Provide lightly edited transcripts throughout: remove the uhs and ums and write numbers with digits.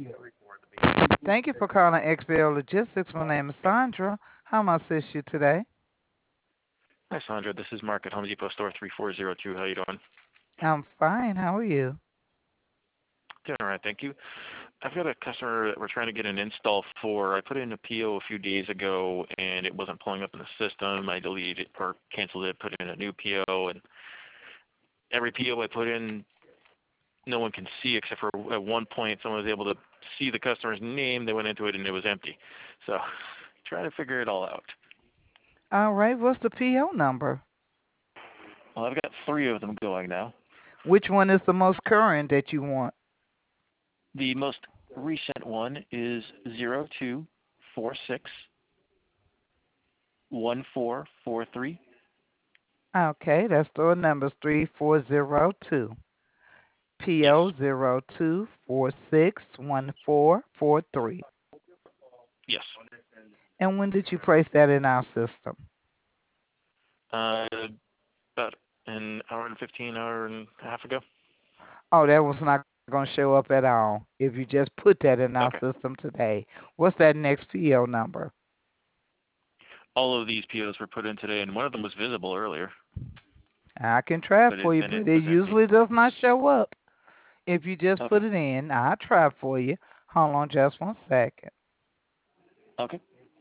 Thank you for calling XL Logistics. My name is Sandra. How may I assist you today? Hi, Sandra. This is Mark at Home Depot Store 3402. How you doing? I'm fine. How are you? Doing all right, thank you. I've got a customer that we're trying to get an install for. I put in a PO a few days ago, and it wasn't pulling up in the system. I deleted it or canceled it, put in a new PO, and every PO I put in, no one can see except for at one point someone was able to see the customer's name. They went into it, and it was empty. So trying to figure it all out. All right. What's the PO number? Well, I've got three of them going now. Which one is the most current that you want? The most recent one is 02461443. Okay, that's store number 3402. Yes. PO 02461443. Yes. And when did you place that in our system? Uh, about an hour and 15, hour and a half ago. Oh, that was not going to show up at all if you just put that in our Okay. system today. What's that next PO number? All of these POs were put in today, and one of them was visible earlier, I can try but for you, then it but it was empty. usually does not show up. If you just put Okay. it in, I'll try for you. Hold on just 1 second. Okay.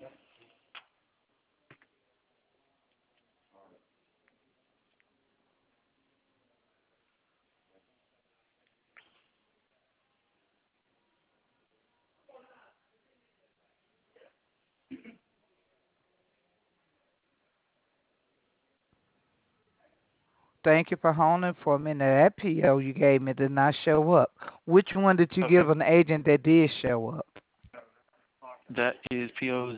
Thank you for holding for me. Now, that PO you gave me did not show up. Which one did you Okay. give an agent that did show up? That is PO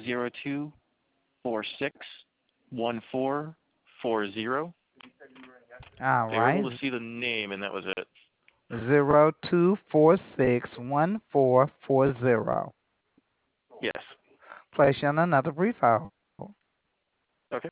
02461440. All They were able right. to see the name, and that was it. 02461440. Yes. Place you on another brief hold. Okay.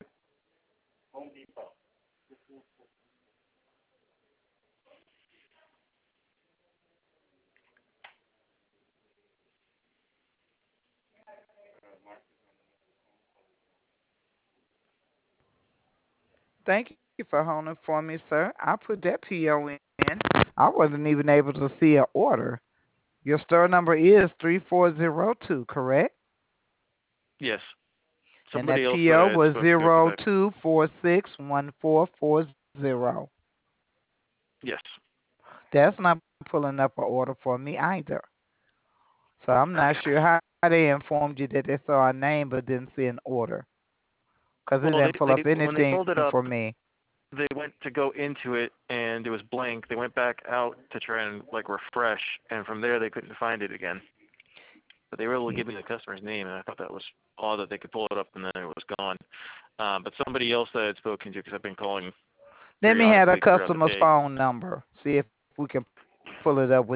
Thank you for holding for me, sir. I put that PO in. I wasn't even able to see an order. Your store number is 3402, correct? Yes. And Somebody that else that PO I had was spoke to at the zero back. two four six 1440. Yes. That's not pulling up an order for me either. So I'm not Okay. sure how they informed you that they saw a name but didn't see an order. Because it Well, didn't pull up when they anything pulled it for up, me. they went to go into it and it was blank. They went back out to try and like refresh, and from there they couldn't find it again. But they were able to give me the customer's name, and I thought that was odd that they could pull it up and then it was gone. But somebody else that I had spoken to, because I've been calling Let me have a periodically throughout the customer's day, phone number. See if we can pull it up with.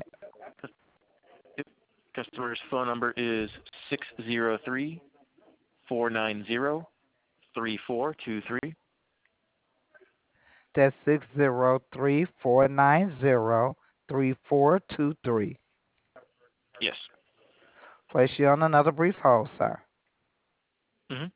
customer's phone number is 603-490-3423. That's 603-490-3423. Yes. Place you on another brief hold, sir. Mhm.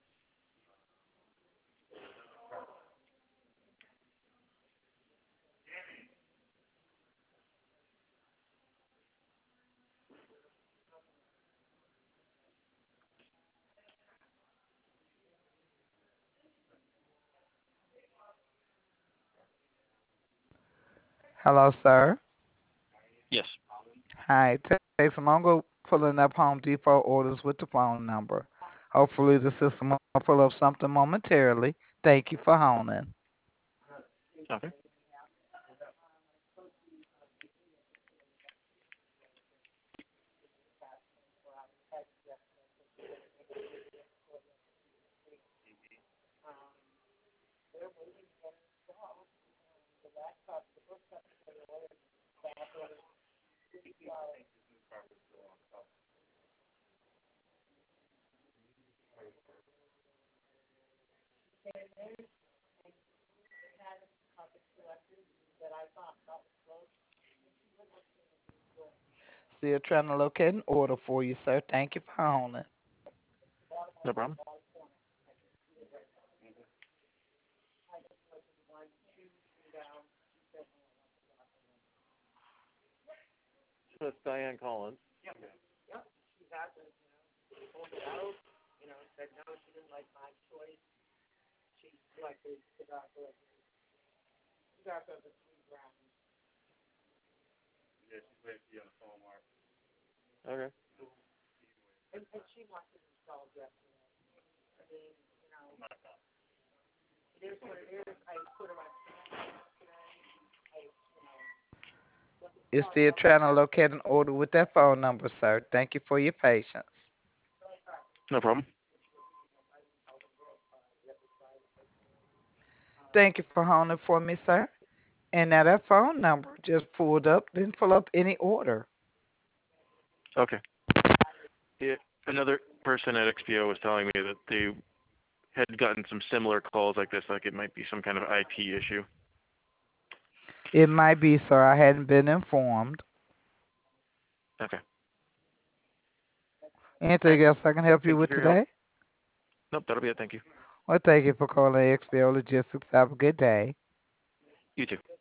Hello, sir. Yes. Hi. It takes some longer pulling up Home Depot orders with the phone number. Hopefully the system will pull up something momentarily. Thank you for holding. Okay. Still trying to locate an order for you, sir. Thank you for holding. No problem. So it's Diane Collins. Okay. You're still trying to locate an order with that phone number, sir. Thank you for your patience. No problem. Thank you for holding for me, sir. And now that phone number just pulled up, didn't pull up any order. Okay. Yeah. Another person at XPO was telling me that they had gotten some similar calls like this, like it might be some kind of IT issue. It might be, sir. I hadn't been informed. Okay. All right. Anything else I can help you Thank you with for your help. today? Nope, that'll be it. Thank you. Well, thank you for calling XBO Logistics. Have a good day. You too.